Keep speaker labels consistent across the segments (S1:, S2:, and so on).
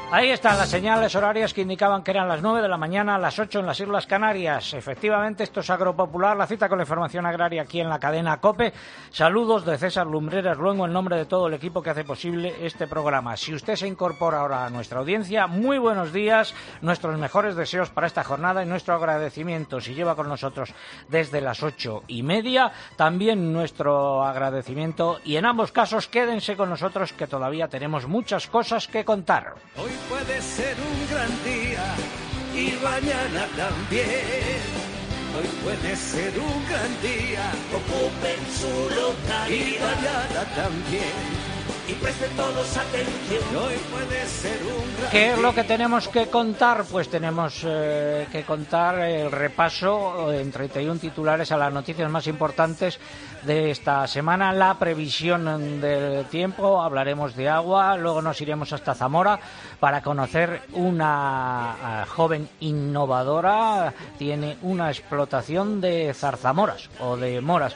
S1: Ahí están las señales horarias que indicaban que eran las 9 de la mañana, las 8 en las Islas Canarias. Efectivamente, esto es Agropopular, la cita con la información agraria aquí en la cadena COPE. Saludos de César Lumbreras Luengo en nombre de todo el equipo que hace posible este programa. Si usted se incorpora ahora a nuestra audiencia, muy buenos días, nuestros mejores deseos para esta jornada y nuestro agradecimiento. Si lleva con nosotros desde las 8:30, también nuestro agradecimiento, y en ambos casos quédense con nosotros que todavía tenemos muchas cosas que contar.
S2: Hoy puede ser un gran día y mañana también. Hoy puede ser un gran día, ocupen su localidad y mañana también. Y presten todos atención. Hoy puede ser un gran
S1: ¿Qué es lo que tenemos que contar? Pues tenemos que contar el repaso en 31 titulares a las noticias más importantes de esta semana, la previsión del tiempo, hablaremos de agua, luego nos iremos hasta Zamora para conocer una joven innovadora, tiene una explotación de zarzamoras o de moras.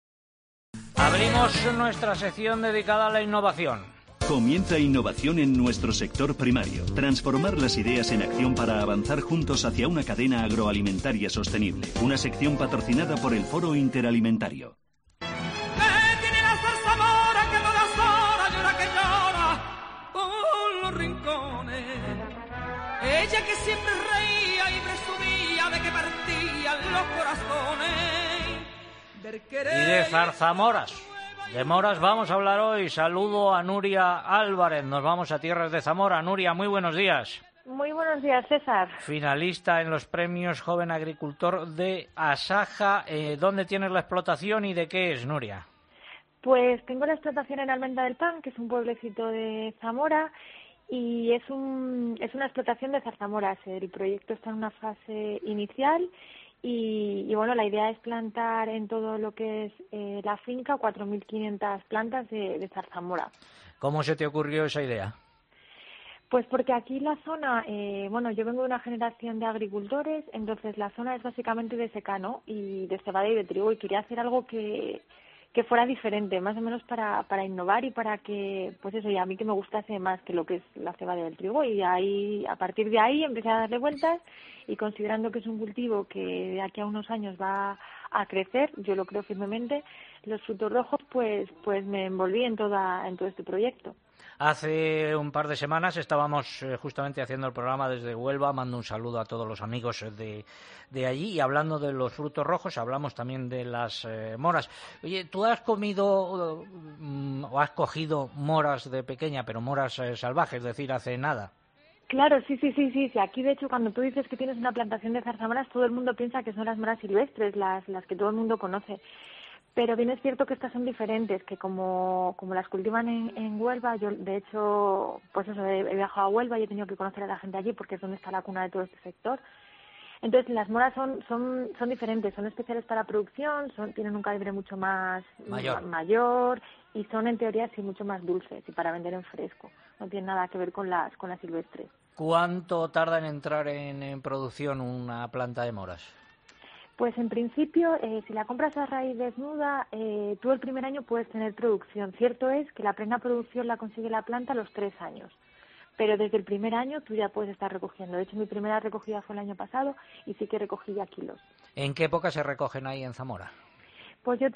S1: Abrimos nuestra sección dedicada a la innovación.
S3: Comienza innovación en nuestro sector primario. Transformar las ideas en acción para avanzar juntos hacia una cadena agroalimentaria sostenible. Una sección patrocinada por el Foro Interalimentario.
S2: tiene la zarzamora que todas horas llora que llora por los rincones. Ella que siempre reía y presumía de que partían los corazones.
S1: Y de zarzamoras, de moras vamos a hablar hoy. Saludo a Nuria Álvarez, nos vamos a tierras de Zamora. Nuria, muy buenos días.
S4: Muy buenos días, César.
S1: Finalista en los premios Joven Agricultor de Asaja. ¿Dónde tienes la explotación y de qué es, Nuria?
S4: Pues tengo la explotación en Almenda del Pan, que es un pueblecito de Zamora, y es una explotación de zarzamoras. El proyecto está en una fase inicial y bueno, la idea es plantar en todo lo que es la finca 4.500 plantas de zarzamora.
S1: ¿Cómo se te ocurrió esa idea?
S4: Pues porque aquí la zona, bueno, yo vengo de una generación de agricultores, entonces la zona es básicamente de secano y de cebada y de trigo, y quería hacer algo que fuera diferente, más o menos para innovar y para que, pues eso, y a mí que me gustase más que lo que es la cebada y el trigo, y ahí, a partir de ahí empecé a darle vueltas, y considerando que es un cultivo que de aquí a unos años va a crecer, yo lo creo firmemente, los frutos rojos, pues me envolví en todo este proyecto.
S1: Hace un par de semanas estábamos justamente haciendo el programa desde Huelva. Mando un saludo a todos los amigos de allí. Y hablando de los frutos rojos, hablamos también de las moras. Oye, ¿tú has comido o has cogido moras de pequeña, pero moras salvajes, es decir, hace nada?
S4: Claro, sí. Aquí, de hecho, cuando tú dices que tienes una plantación de zarzamoras, todo el mundo piensa que son las moras silvestres, las que todo el mundo conoce. Pero bien es cierto que estas son diferentes, que como las cultivan en Huelva, yo de hecho, pues eso, he viajado a Huelva y he tenido que conocer a la gente allí porque es donde está la cuna de todo este sector. Entonces las moras son diferentes, son especiales para producción, tienen un calibre mucho más mayor y son en teoría sí mucho más dulces y para vender en fresco. No tienen nada que ver con las silvestres.
S1: ¿Cuánto tarda en entrar en producción una planta de moras?
S4: Pues en principio, si la compras a raíz desnuda, tú el primer año puedes tener producción. Cierto es que la plena producción la consigue la planta a los 3 años, pero desde el primer año tú ya puedes estar recogiendo. De hecho, mi primera recogida fue el año pasado y sí que recogí ya kilos.
S1: ¿En qué época se recogen ahí en Zamora?
S4: Pues yo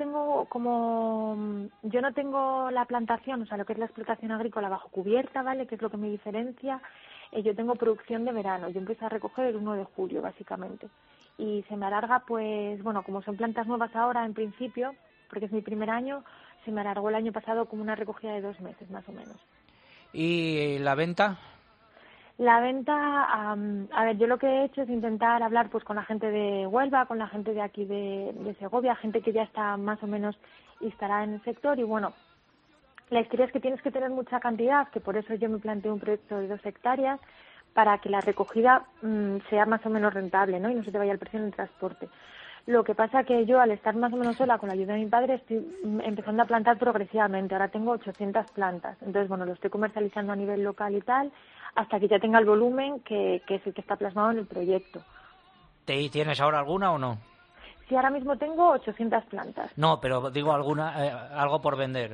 S4: no tengo la plantación, o sea, lo que es la explotación agrícola bajo cubierta, ¿vale?, que es lo que me diferencia. Yo tengo producción de verano. Yo empiezo a recoger el 1 de julio, básicamente. Y se me alarga, pues, bueno, como son plantas nuevas ahora, en principio, porque es mi primer año, se me alargó el año pasado como una recogida de 2 meses, más o menos.
S1: ¿Y la venta?
S4: La venta, a ver, yo lo que he hecho es intentar hablar pues con la gente de Huelva, con la gente de aquí de Segovia, gente que ya está más o menos instalada en el sector, y bueno, la historia es que tienes que tener mucha cantidad, que por eso yo me planteé un proyecto de 2 hectáreas, para que la recogida sea más o menos rentable, ¿no?, y no se te vaya el precio en el transporte. Lo que pasa que yo, al estar más o menos sola con la ayuda de mi padre, estoy empezando a plantar progresivamente. Ahora tengo 800 plantas. Entonces, bueno, lo estoy comercializando a nivel local y tal, hasta que ya tenga el volumen que es el que está plasmado en el proyecto.
S1: ¿Tienes ahora alguna o no?
S4: Sí, ahora mismo tengo 800 plantas.
S1: No, pero digo alguna, algo por vender.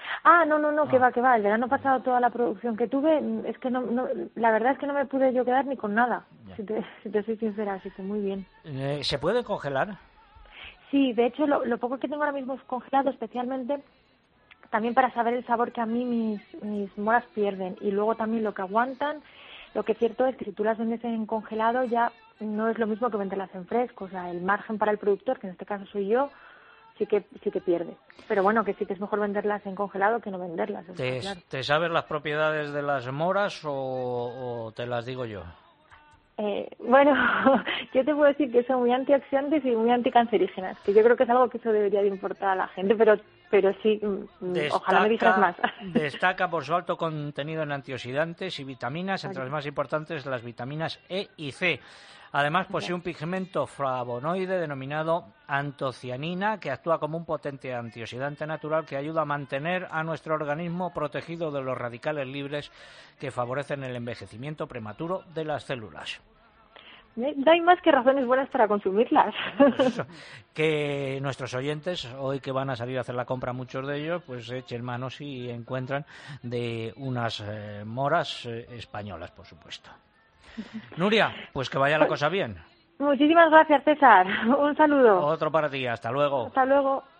S4: No, que va. El verano pasado toda la producción que tuve, es que no, la verdad es que no me pude yo quedar ni con nada, si te soy sincera, así que muy bien.
S1: ¿Se puede congelar?
S4: Sí, de hecho lo poco que tengo ahora mismo es congelado, especialmente también para saber el sabor que a mí mis moras pierden, y luego también lo que aguantan. Lo que es cierto es que si tú las vendes en congelado ya no es lo mismo que venderlas en fresco, o sea, el margen para el productor, que en este caso soy yo, sí que pierde. Pero bueno, que sí que es mejor venderlas en congelado que no venderlas. Claro.
S1: ¿Te sabes las propiedades de las moras o te las digo yo?
S4: Bueno, yo te puedo decir que son muy antioxidantes y muy anticancerígenas, que yo creo que es algo que eso debería de importar a la gente, pero sí, ojalá me dijeras más.
S1: Destaca por su alto contenido en antioxidantes y vitaminas, entre las más importantes las vitaminas E y C. Además, posee un pigmento flavonoide denominado antocianina, que actúa como un potente antioxidante natural que ayuda a mantener a nuestro organismo protegido de los radicales libres que favorecen el envejecimiento prematuro de las células.
S4: No hay más que razones buenas para consumirlas.
S1: Que nuestros oyentes, hoy que van a salir a hacer la compra, muchos de ellos, pues echen manos y encuentran de unas moras españolas, por supuesto. Nuria, pues que vaya la cosa bien.
S4: Muchísimas gracias, César. Un saludo.
S1: Otro para ti, hasta luego.
S4: Hasta luego.